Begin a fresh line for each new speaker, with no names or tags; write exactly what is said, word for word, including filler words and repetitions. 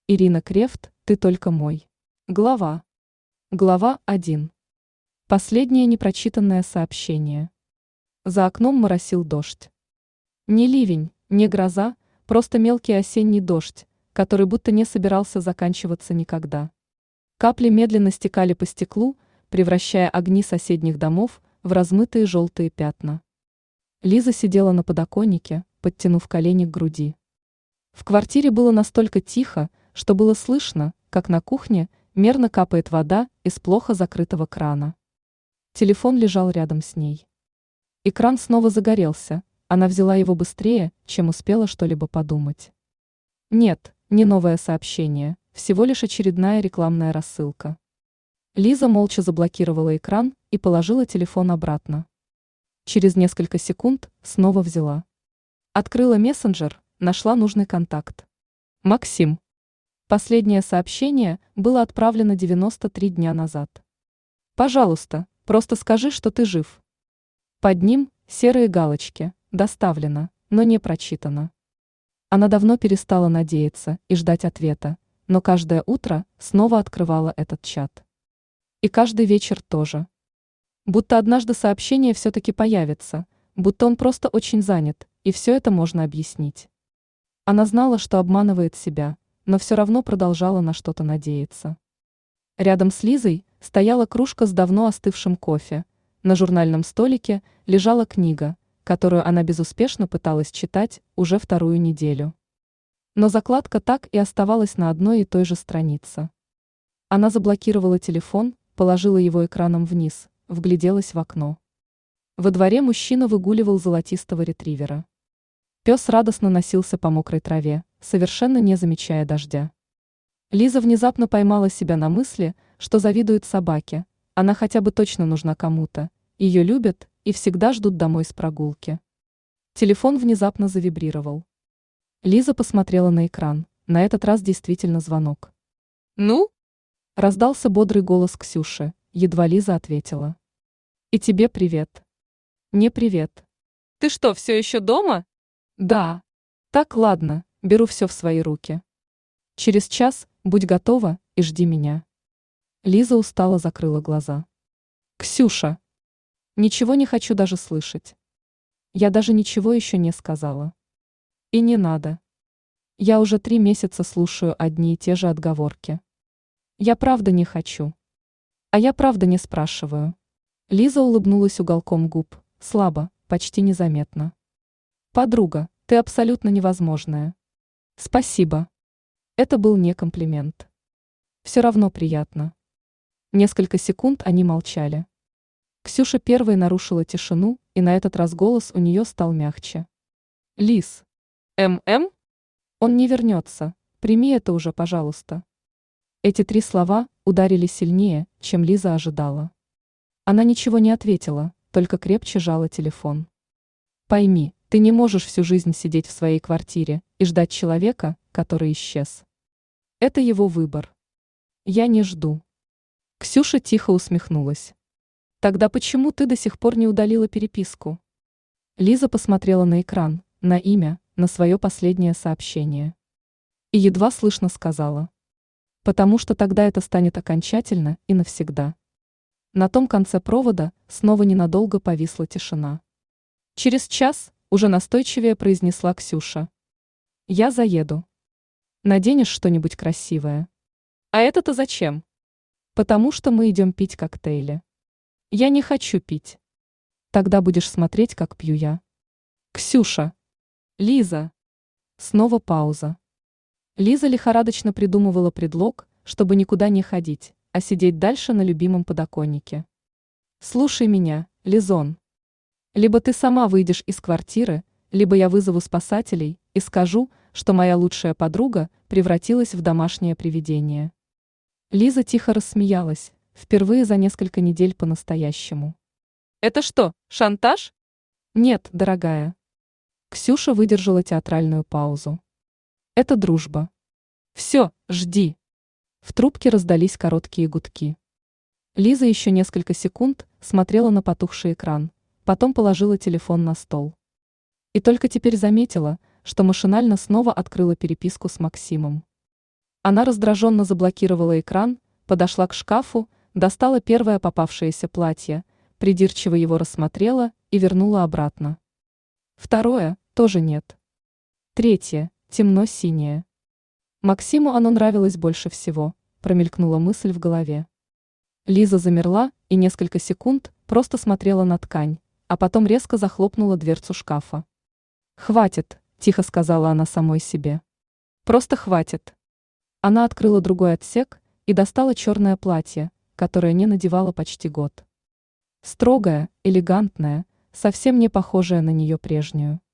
Ирина Крефт, ты только мой. Глава. Глава один. Последнее непрочитанное сообщение. За окном моросил дождь. Не ливень, не гроза, просто мелкий осенний дождь, который будто не собирался заканчиваться никогда. Капли медленно стекали по стеклу, превращая огни соседних домов в размытые желтые пятна. Лиза сидела на подоконнике, подтянув колени к груди. В квартире было настолько тихо, что было слышно, как на кухне мерно капает вода из плохо закрытого крана. Телефон лежал рядом с ней. Экран снова загорелся, она взяла его быстрее, чем успела что-либо подумать. Нет, не новое сообщение, всего лишь очередная рекламная рассылка. Лиза молча заблокировала экран и положила телефон обратно. Через несколько секунд снова взяла. Открыла мессенджер, нашла нужный контакт. Максим. Последнее сообщение было отправлено девяносто три дня назад. Пожалуйста, просто скажи, что ты жив. Под ним серые галочки, доставлено, но не прочитано. Она давно перестала надеяться и ждать ответа, но каждое утро снова открывала этот чат. И каждый вечер тоже. Будто однажды сообщение все-таки появится, будто он просто очень занят, и все это можно объяснить. Она знала, что обманывает себя, но все равно продолжала на что-то надеяться. Рядом с Лизой стояла кружка с давно остывшим кофе, на журнальном столике лежала книга, которую она безуспешно пыталась читать уже вторую неделю. Но закладка так и оставалась на одной и той же странице. Она заблокировала телефон, положила его экраном вниз, вгляделась в окно. Во дворе мужчина выгуливал золотистого ретривера. Пес радостно носился по мокрой траве, совершенно не замечая дождя. Лиза внезапно поймала себя на мысли, что завидует собаке, она хотя бы точно нужна кому-то, ее любят и всегда ждут домой с прогулки. Телефон внезапно завибрировал. Лиза посмотрела на экран, на этот раз действительно звонок. «Ну?» – раздался бодрый голос Ксюши, едва Лиза ответила. «И тебе привет». «Не привет». «Ты что, все еще дома?» «Да». «Так, ладно, беру все в свои руки. Через час будь готова и жди меня». Лиза устало закрыла глаза. «Ксюша». «Ничего не хочу даже слышать. Я даже ничего еще не сказала. И не надо. Я уже три месяца слушаю одни и те же отговорки. Я правда не хочу. А я правда не спрашиваю». Лиза улыбнулась уголком губ, слабо, почти незаметно. «Подруга, ты абсолютно невозможная». «Спасибо». Это был не комплимент. Все равно приятно. Несколько секунд они молчали. Ксюша первой нарушила тишину, и на этот раз голос у нее стал мягче. «Лиз. ММ? Он не вернется, прими это уже, пожалуйста». Эти три слова ударили сильнее, чем Лиза ожидала. Она ничего не ответила, только крепче жала телефон. «Пойми, ты не можешь всю жизнь сидеть в своей квартире и ждать человека, который исчез. Это его выбор. Я не жду». Ксюша тихо усмехнулась. «Тогда почему ты до сих пор не удалила переписку?» Лиза посмотрела на экран, на имя, на свое последнее сообщение. И едва слышно сказала. «Потому что тогда это станет окончательно и навсегда». На том конце провода снова ненадолго повисла тишина. Через час уже настойчивее произнесла Ксюша. «Я заеду. Наденешь что-нибудь красивое». «А это-то зачем?» «Потому что мы идем пить коктейли». «Я не хочу пить». «Тогда будешь смотреть, как пью я». «Ксюша». «Лиза». Снова пауза. Лиза лихорадочно придумывала предлог, чтобы никуда не ходить, а сидеть дальше на любимом подоконнике. «Слушай меня, Лизон. Либо ты сама выйдешь из квартиры, либо я вызову спасателей и скажу, что моя лучшая подруга превратилась в домашнее привидение». Лиза тихо рассмеялась, впервые за несколько недель по-настоящему. «Это что, шантаж?» «Нет, дорогая». Ксюша выдержала театральную паузу. «Это дружба». «Все, жди». В трубке раздались короткие гудки. Лиза еще несколько секунд смотрела на потухший экран, потом положила телефон на стол. И только теперь заметила, что машинально снова открыла переписку с Максимом. Она раздраженно заблокировала экран, подошла к шкафу, достала первое попавшееся платье, придирчиво его рассмотрела и вернула обратно. Второе тоже нет. Третье темно-синее. Максиму оно нравилось больше всего, промелькнула мысль в голове. Лиза замерла и несколько секунд просто смотрела на ткань, а потом резко захлопнула дверцу шкафа. «Хватит», – тихо сказала она самой себе. «Просто хватит». Она открыла другой отсек и достала черное платье, которое не надевала почти год. Строгое, элегантное, совсем не похожее на нее прежнюю.